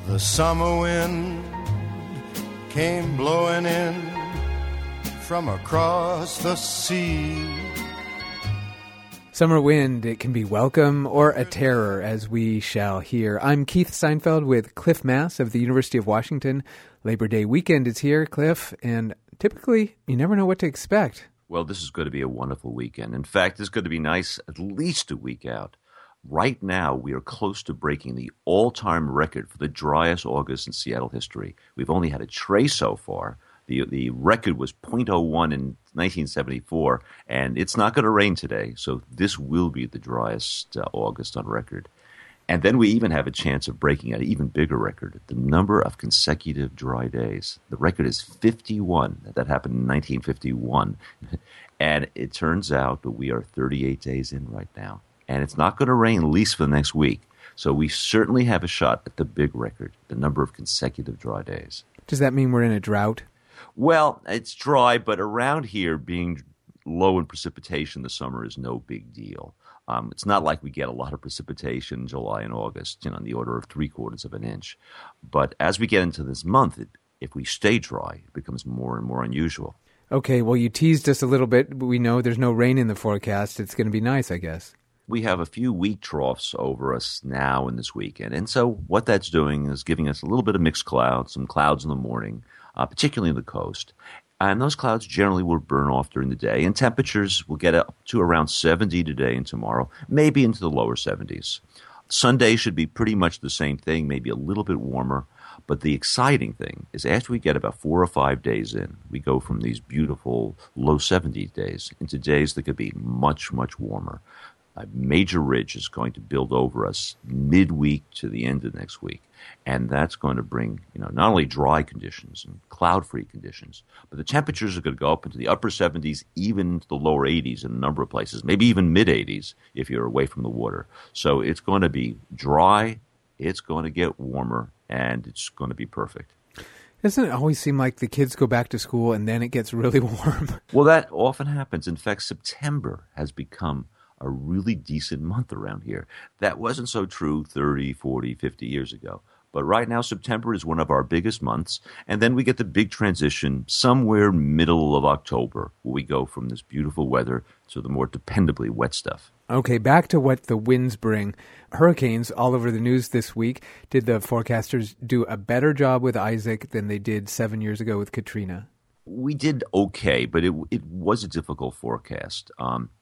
The summer wind came blowing in from across the sea. Summer wind, it can be welcome or a terror, as we shall hear. I'm Keith Seinfeld with Cliff Mass of the University of Washington. Labor Day weekend is here, Cliff, and typically you never know what to expect. Well, this is going to be a wonderful weekend. In fact, it's going to be nice at least a week out. Right now, we are close to breaking the all-time record for the driest August in Seattle history. We've only had a trace so far. The record was .01 in 1974, and it's not going to rain today, so this will be the driest August on record. And then we even have a chance of breaking an even bigger record, the number of consecutive dry days. The record is 51. That happened in 1951. And it turns out that we are 38 days in right now. And it's not going to rain, at least for the next week. So we certainly have a shot at the big record, the number of consecutive dry days. Does that mean we're in a drought? Well, it's dry, but around here, being low in precipitation this summer is no big deal. It's not like we get a lot of precipitation in July and August, in the order of 3/4 of an inch. But as we get into this month, if we stay dry, it becomes more and more unusual. Okay, well, you teased us a little bit. We know there's no rain in the forecast. It's going to be nice, I guess. We have a few weak troughs over us now and this weekend. And so what that's doing is giving us a little bit of mixed clouds, some clouds in the morning, particularly in the coast. And those clouds generally will burn off during the day. And temperatures will get up to around 70 today and tomorrow, maybe into the lower 70s. Sunday should be pretty much the same thing, maybe a little bit warmer. But the exciting thing is after we get about 4 or 5 days in, we go from these beautiful low 70 days into days that could be much, much warmer. A major ridge is going to build over us midweek to the end of next week. And that's going to bring, not only dry conditions and cloud-free conditions, but the temperatures are going to go up into the upper 70s, even into the lower 80s in a number of places, maybe even mid-80s if you're away from the water. So it's going to be dry, it's going to get warmer, and it's going to be perfect. Doesn't it always seem like the kids go back to school and then it gets really warm? Well, that often happens. In fact, September has become a really decent month around here. That wasn't so true 30, 40, 50 years ago. But right now, September is one of our biggest months. And then we get the big transition somewhere middle of October, where we go from this beautiful weather to the more dependably wet stuff. Okay, back to what the winds bring. Hurricanes all over the news this week. Did the forecasters do a better job with Isaac than they did 7 years ago with Katrina? We did okay, but it was a difficult forecast.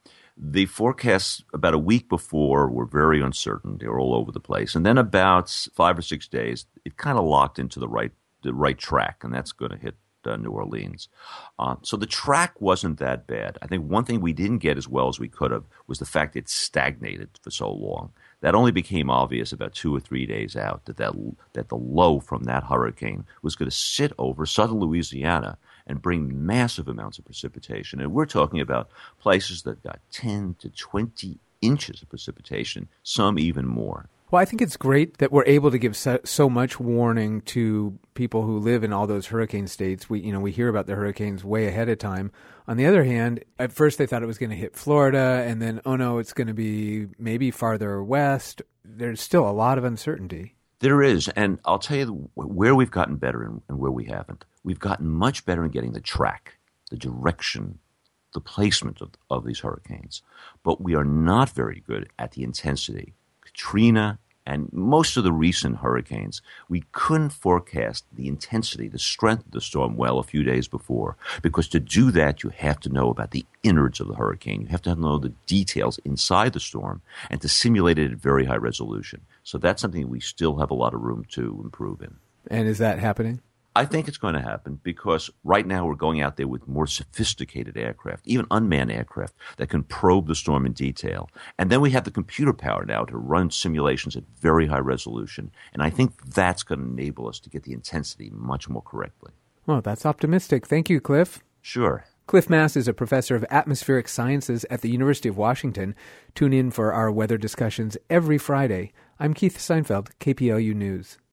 The forecasts about a week before were very uncertain. They were all over the place. And then about 5 or 6 days, it kind of locked into the right track, and that's going to hit New Orleans. So the track wasn't that bad. I think one thing we didn't get as well as we could have was the fact it stagnated for so long. That only became obvious about 2 or 3 days out that the low from that hurricane was going to sit over southern Louisiana and bring massive amounts of precipitation. And we're talking about places that got 10 to 20 inches of precipitation, some even more. Well, I think it's great that we're able to give so much warning to people who live in all those hurricane states. We hear about the hurricanes way ahead of time. On the other hand, at first they thought it was going to hit Florida, and then, oh no, it's going to be maybe farther west. There's still a lot of uncertainty. There is, and I'll tell you where we've gotten better and where we haven't. We've gotten much better in getting the track, the direction, the placement of these hurricanes. But we are not very good at the intensity. Katrina and most of the recent hurricanes, we couldn't forecast the intensity, the strength of the storm well a few days before. Because to do that, you have to know about the innards of the hurricane. You have to know the details inside the storm and to simulate it at very high resolution. So that's something we still have a lot of room to improve in. And is that happening? I think it's going to happen because right now we're going out there with more sophisticated aircraft, even unmanned aircraft that can probe the storm in detail. And then we have the computer power now to run simulations at very high resolution. And I think that's going to enable us to get the intensity much more correctly. Well, that's optimistic. Thank you, Cliff. Sure. Cliff Mass is a professor of atmospheric sciences at the University of Washington. Tune in for our weather discussions every Friday. I'm Keith Seinfeld, KPLU News.